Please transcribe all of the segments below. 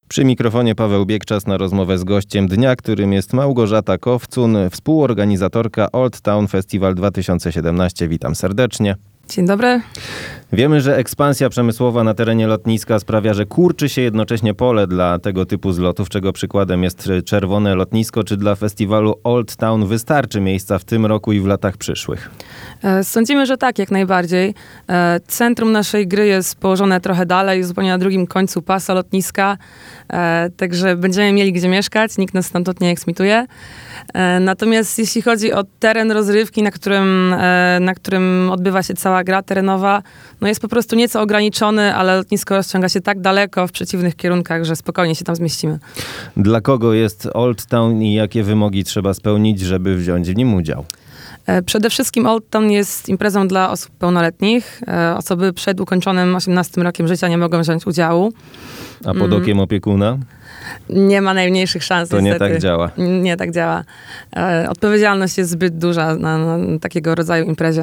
Przy mikrofonie Paweł Bieg, czas na rozmowę z gościem dnia, którym jest Małgorzata Kowcun, współorganizatorka Old Town Festival 2017. Witam serdecznie. Dzień dobry. Wiemy, że ekspansja przemysłowa na terenie lotniska sprawia, że kurczy się jednocześnie pole dla tego typu zlotów, czego przykładem jest Czerwone Lotnisko. Czy dla festiwalu Old Town wystarczy miejsca w tym roku i w latach przyszłych? Sądzimy, że tak, jak najbardziej. Centrum naszej gry jest położone trochę dalej, zupełnie na drugim końcu pasa lotniska, także będziemy mieli gdzie mieszkać, nikt nas stamtąd nie eksmituje. Natomiast jeśli chodzi o teren rozrywki, na którym odbywa się cała gra terenowa, no jest po prostu nieco ograniczony, ale lotnisko rozciąga się tak daleko w przeciwnych kierunkach, że spokojnie się tam zmieścimy. Dla kogo jest Old Town i jakie wymogi trzeba spełnić, żeby wziąć w nim udział? Przede wszystkim Old Town jest imprezą dla osób pełnoletnich. Osoby przed ukończonym 18 rokiem życia nie mogą wziąć udziału. A pod okiem opiekuna? Nie ma najmniejszych szans. To niestety. Nie tak działa. Nie tak działa. Odpowiedzialność jest zbyt duża na takiego rodzaju imprezie.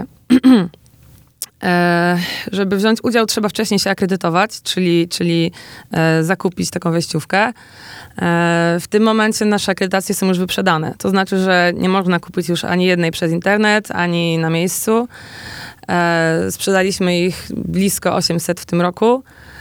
Żeby wziąć udział, trzeba wcześniej się akredytować, czyli zakupić taką wejściówkę. W tym momencie nasze akredytacje są już wyprzedane. To znaczy, że nie można kupić już ani jednej przez internet, ani na miejscu. Sprzedaliśmy ich blisko 800 w tym roku.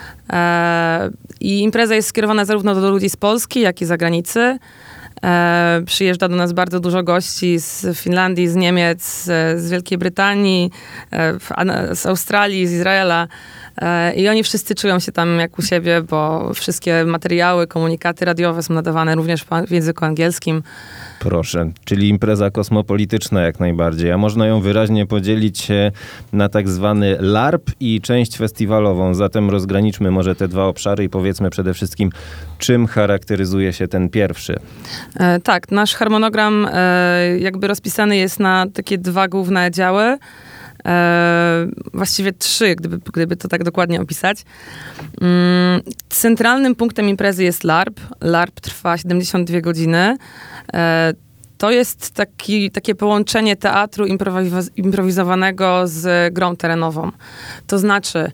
I impreza jest skierowana zarówno do ludzi z Polski, jak i z zagranicy. Przyjeżdża do nas bardzo dużo gości z Finlandii, z Niemiec, z Wielkiej Brytanii, z Australii, z Izraela. I oni wszyscy czują się tam jak u siebie, bo wszystkie materiały, komunikaty radiowe są nadawane również w języku angielskim. Proszę, czyli impreza kosmopolityczna jak najbardziej, a można ją wyraźnie podzielić na tak zwany LARP i część festiwalową. Zatem rozgraniczmy może te dwa obszary i powiedzmy przede wszystkim, czym charakteryzuje się ten pierwszy. Tak, nasz harmonogram jakby rozpisany jest na takie dwa główne działy. Właściwie trzy, gdyby to tak dokładnie opisać. Centralnym punktem imprezy jest LARP. LARP trwa 72 godziny. To jest takie połączenie teatru improwizowanego z grą terenową. To znaczy,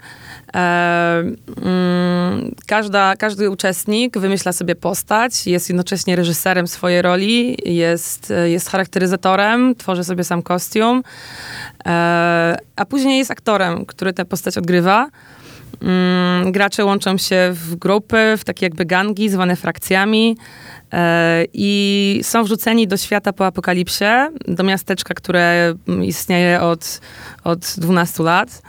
każdy uczestnik wymyśla sobie postać, jest jednocześnie reżyserem swojej roli, jest charakteryzatorem, tworzy sobie sam kostium, a później jest aktorem, który tę postać odgrywa. Gracze łączą się w grupy, w takie jakby gangi zwane frakcjami i są wrzuceni do świata po apokalipsie, do miasteczka, które istnieje od 12 lat.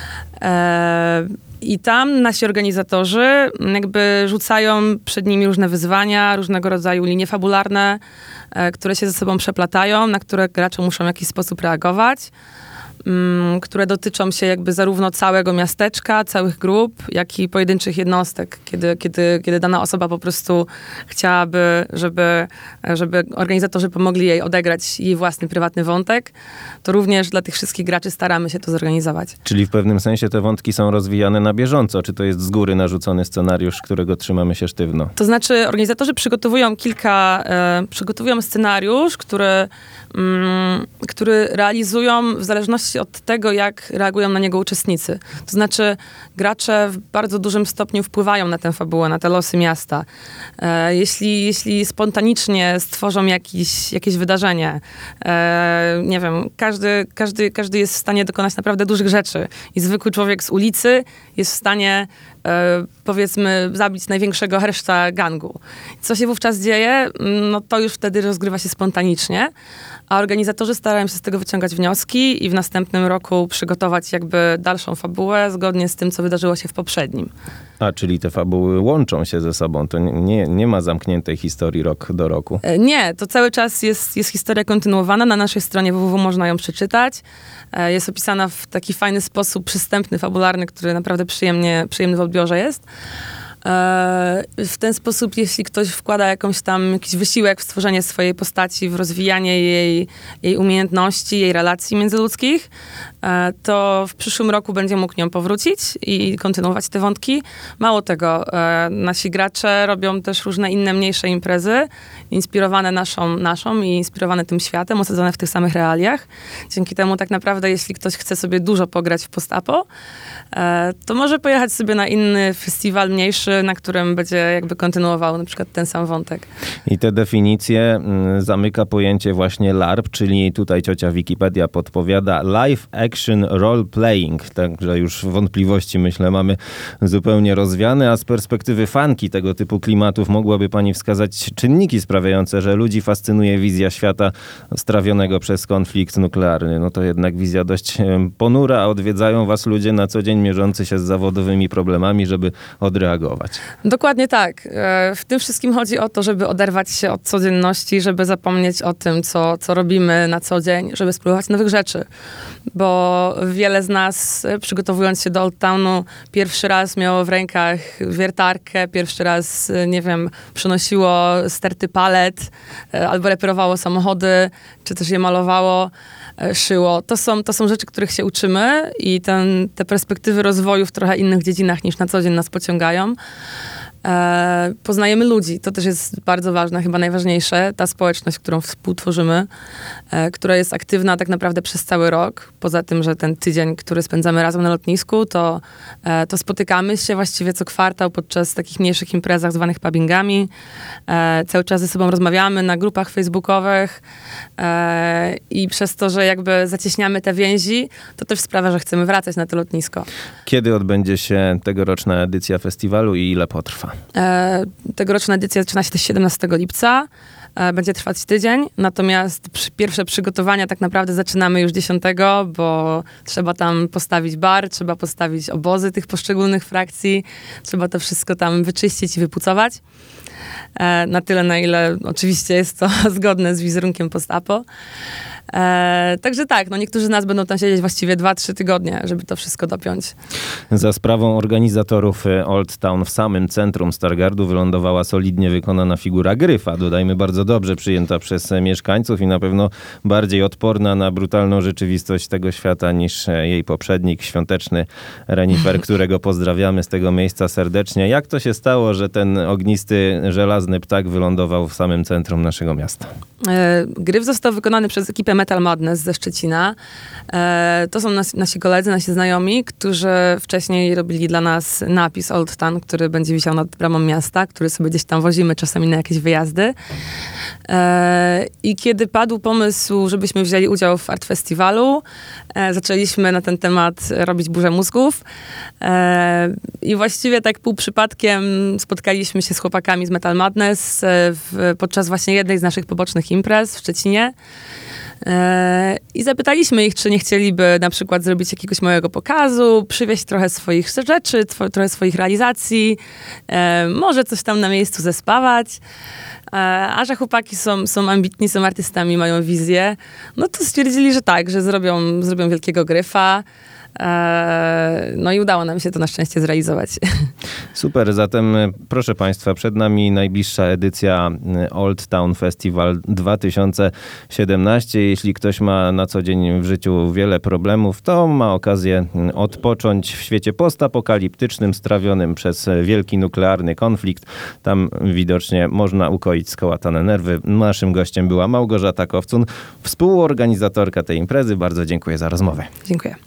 I tam nasi organizatorzy jakby rzucają przed nimi różne wyzwania, różnego rodzaju linie fabularne, które się ze sobą przeplatają, na które gracze muszą w jakiś sposób reagować, które dotyczą się jakby zarówno całego miasteczka, całych grup, jak i pojedynczych jednostek. Kiedy dana osoba po prostu chciałaby, żeby organizatorzy pomogli jej odegrać jej własny, prywatny wątek, to również dla tych wszystkich graczy staramy się to zorganizować. Czyli w pewnym sensie te wątki są rozwijane na bieżąco? Czy to jest z góry narzucony scenariusz, którego trzymamy się sztywno? To znaczy organizatorzy przygotowują scenariusz, który realizują w zależności od tego, jak reagują na niego uczestnicy. To znaczy, gracze w bardzo dużym stopniu wpływają na tę fabułę, na te losy miasta. Jeśli spontanicznie stworzą jakieś wydarzenie, nie wiem, każdy jest w stanie dokonać naprawdę dużych rzeczy. I zwykły człowiek z ulicy jest w stanie powiedzmy, zabić największego herszta gangu. Co się wówczas dzieje? No to już wtedy rozgrywa się spontanicznie, a organizatorzy starają się z tego wyciągać wnioski i w następnym roku przygotować jakby dalszą fabułę zgodnie z tym, co wydarzyło się w poprzednim. Czyli te fabuły łączą się ze sobą. To nie ma zamkniętej historii rok do roku. Nie, to cały czas jest historia kontynuowana. Na naszej stronie www można ją przeczytać. Jest opisana w taki fajny sposób, przystępny, fabularny, który naprawdę przyjemny w odbiorze jest. W ten sposób, jeśli ktoś wkłada jakiś wysiłek w stworzenie swojej postaci, w rozwijanie jej umiejętności, jej relacji międzyludzkich, to w przyszłym roku będzie mógł nią powrócić i kontynuować te wątki. Mało tego, nasi gracze robią też różne inne, mniejsze imprezy, inspirowane naszą i inspirowane tym światem, osadzone w tych samych realiach. Dzięki temu tak naprawdę, jeśli ktoś chce sobie dużo pograć w post-apo, to może pojechać sobie na inny festiwal mniejszy, 3, na którym będzie jakby kontynuował na przykład ten sam wątek. I te definicje zamyka pojęcie właśnie LARP, czyli tutaj ciocia Wikipedia podpowiada Live Action Role Playing. Także już wątpliwości, myślę, mamy zupełnie rozwiane, a z perspektywy fanki tego typu klimatów mogłaby pani wskazać czynniki sprawiające, że ludzi fascynuje wizja świata strawionego przez konflikt nuklearny. No to jednak wizja dość ponura, a odwiedzają was ludzie na co dzień mierzący się z zawodowymi problemami, żeby odreagować. Dokładnie tak. W tym wszystkim chodzi o to, żeby oderwać się od codzienności, żeby zapomnieć o tym, co robimy na co dzień, żeby spróbować nowych rzeczy. Bo wiele z nas, przygotowując się do Old Townu, pierwszy raz miało w rękach wiertarkę, pierwszy raz, nie wiem, przynosiło sterty palet, albo reperowało samochody, czy też je malowało, szyło. To są rzeczy, których się uczymy i te perspektywy rozwoju w trochę innych dziedzinach niż na co dzień nas pociągają. Poznajemy ludzi. To też jest bardzo ważne, chyba najważniejsze. Ta społeczność, którą współtworzymy, która jest aktywna tak naprawdę przez cały rok. Poza tym, że ten tydzień, który spędzamy razem na lotnisku, to spotykamy się właściwie co kwartał podczas takich mniejszych imprezach zwanych pubbingami. Cały czas ze sobą rozmawiamy na grupach facebookowych i przez to, że jakby zacieśniamy te więzi, to też sprawia, że chcemy wracać na to lotnisko. Kiedy odbędzie się tegoroczna edycja festiwalu i ile potrwa? Tegoroczna edycja zaczyna się też 17 lipca. Będzie trwać tydzień, natomiast pierwsze przygotowania tak naprawdę zaczynamy już 10, bo trzeba tam postawić bar, trzeba postawić obozy tych poszczególnych frakcji, trzeba to wszystko tam wyczyścić i wypucować. Na tyle, na ile oczywiście jest to zgodne z wizerunkiem post-apo. Także tak, no niektórzy z nas będą tam siedzieć właściwie 2-3 tygodnie, żeby to wszystko dopiąć. Za sprawą organizatorów Old Town w samym centrum Stargardu wylądowała solidnie wykonana figura gryfa. Dodajmy, bardzo dobrze przyjęta przez mieszkańców i na pewno bardziej odporna na brutalną rzeczywistość tego świata niż jej poprzednik, świąteczny renifer, którego pozdrawiamy z tego miejsca serdecznie. Jak to się stało, że ten ognisty, żelazny ptak wylądował w samym centrum naszego miasta? Gryf został wykonany przez ekipę Metal Madness ze Szczecina. To są nasi koledzy, nasi znajomi, którzy wcześniej robili dla nas napis Old Town, który będzie wisiał nad bramą miasta, który sobie gdzieś tam wozimy czasami na jakieś wyjazdy. I kiedy padł pomysł, żebyśmy wzięli udział w Art Festiwalu, zaczęliśmy na ten temat robić burzę mózgów. I właściwie tak pół przypadkiem spotkaliśmy się z chłopakami z Metal Madness podczas właśnie jednej z naszych pobocznych imprez w Szczecinie. I zapytaliśmy ich, czy nie chcieliby na przykład zrobić jakiegoś małego pokazu, przywieźć trochę swoich rzeczy, trochę swoich realizacji, może coś tam na miejscu zespawać. A że chłopaki są ambitni, są artystami, mają wizję, no to stwierdzili, że tak, że zrobią wielkiego gryfa. No i udało nam się to na szczęście zrealizować. Super, zatem proszę Państwa, przed nami najbliższa edycja Old Town Festival 2017. Jeśli ktoś ma na co dzień w życiu wiele problemów, to ma okazję odpocząć w świecie postapokaliptycznym, strawionym przez wielki nuklearny konflikt. Tam widocznie można ukoić skołatane nerwy. Naszym gościem była Małgorzata Kowcun, współorganizatorka tej imprezy. Bardzo dziękuję za rozmowę. Dziękuję.